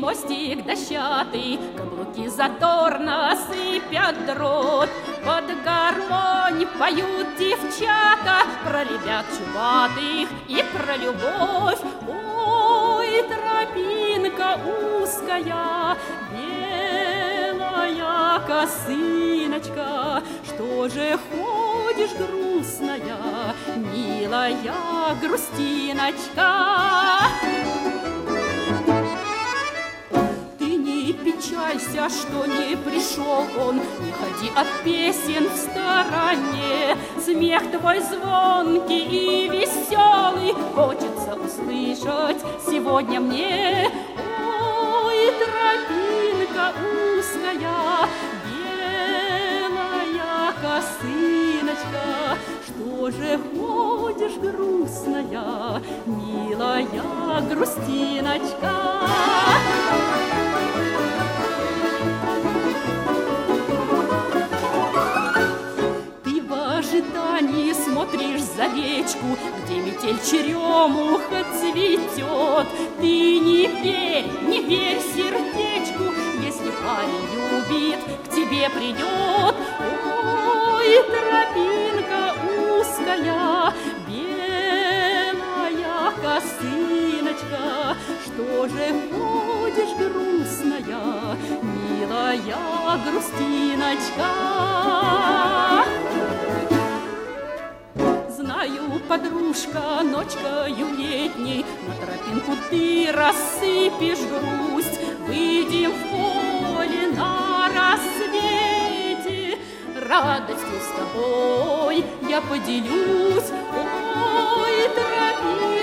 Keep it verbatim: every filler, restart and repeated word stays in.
мостик дощатый, каблуки задорно сыпят дрот. Под гармонь поют девчата про ребят чубатых и про любовь. Ой, тропинка узкая, белая косыночка, что же ходишь грустная, милая грустиночка? Печалься, что не пришел он, не ходи от песен в стороне. Смех твой звонкий и веселый хочется услышать сегодня мне. Ой, тропинка узкая, белая косыночка, что же ходишь грустная, милая грустиночка? Ты смотришь за речку, где метель черемуха цветет. Ты не верь, не верь сердечку, если парень любит, к тебе придет. Ой, тропинка узкая, белая косыночка, что же ходишь грустная, милая грустиночка? Знаю, подружка, ночкою летней на тропинку ты рассыпешь грусть. Выйдем в поле на рассвете, радостью с тобой я поделюсь. Ой, тропинка